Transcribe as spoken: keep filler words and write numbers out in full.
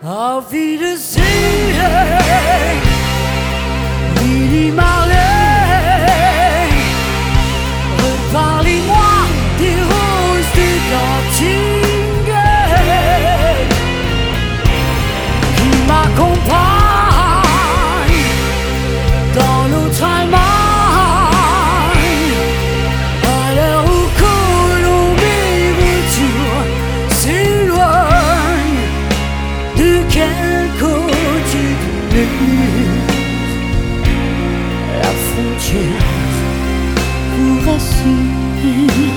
envie de dire, Lily Marley, reparlez-moi des roses du Canting qui m'accompagnent dans notre Allemagne, à l'heure où Colombie retourne s'éloigne. De quel côté de l'île la frontière pourra se